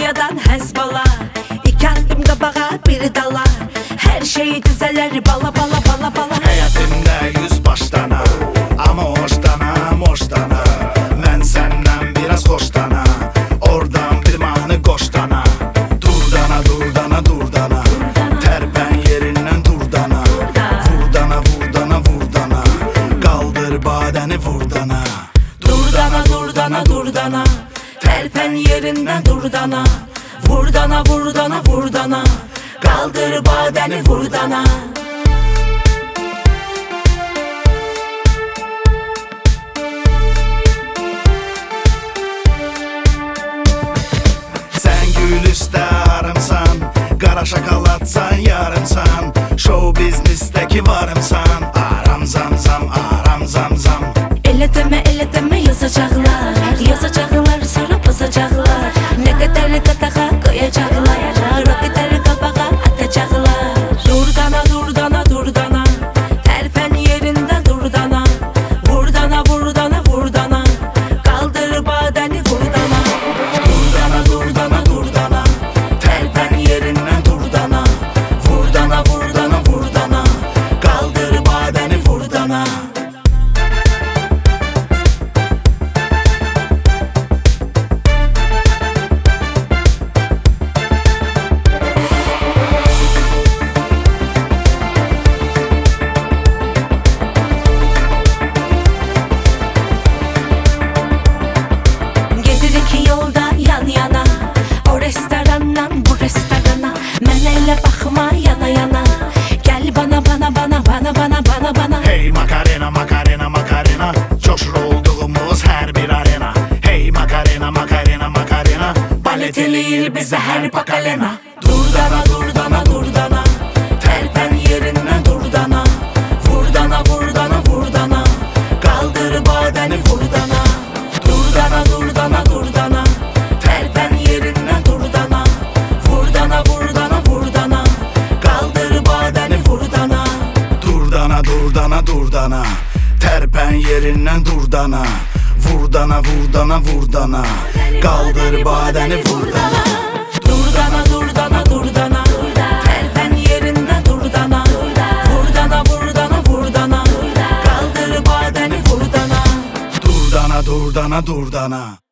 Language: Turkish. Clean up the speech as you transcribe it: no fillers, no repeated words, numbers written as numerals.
Suriye'den Hezbollah, 2 adım qabağa bir dala. Her şey düzeler bala bala bala bala. Həyətimdə 100 başdana, ama hoşdana, hoşdana. Mən səndən biraz xoşdana, oradan bir mahnı qoşdana. Durdana, durdana, durdana, tərpən yerindən durdana. Vurdana, vurdana, vurdana, qaldır badəni vurdana. Durdana, durdana, durdana, terpen yerinden durdana. Vurdana, vurdana, vurdana, kaldır badeni vurdana. Sən gül üstə arımsan, qara şokoladsan yarımsan. Show biznesdəki varımsan, aram zam zam, aram zam zam. Elle deme yazacaklar, yazacaklar sonra basacaklar. Ne kadar katağa koyacaklar, roketleri kabağa atacaklar. Durdana, durdana, durdana, terpen yerinden durdana. Vurdana, vurdana, vurdana, kaldır badeni vurdana. Durdana, durdana, durdana, Terpen yerinden durdana. Vurdana, vurdana, vurdana, kaldır badeni vurdana. Gedirik yolda yan yana, o restorandan bu restorana. Mən elə baxma yana yana, gel bana bana bana bana bana bana bana. hey Macarena, Macarena, Macarena, coşur olduğumuz her bir arena. Hey Macarena, Macarena, Macarena, balet eləyir bizə hər pakalena. Durdana, durdana, durdana, terpen yerinden durdana. Vurdana, vurdana, vurdana, kaldır badeni vurdana. Durdana, durdana, durdana, terpen yerinden durdana. Vurdana, vurdana, vurdana, kaldır badeni vurdana. Durdana, durdana, durdana, tərpən yerindən durdana. Vurdana, vurdana, vurdana, qaldır badəni vurdana. Durdana, durdana, durdana, terpen yerinden durdana. Vurdana, vurdana, vurdana, kaldır badeni vurdana. Durdana, durdana, durdana.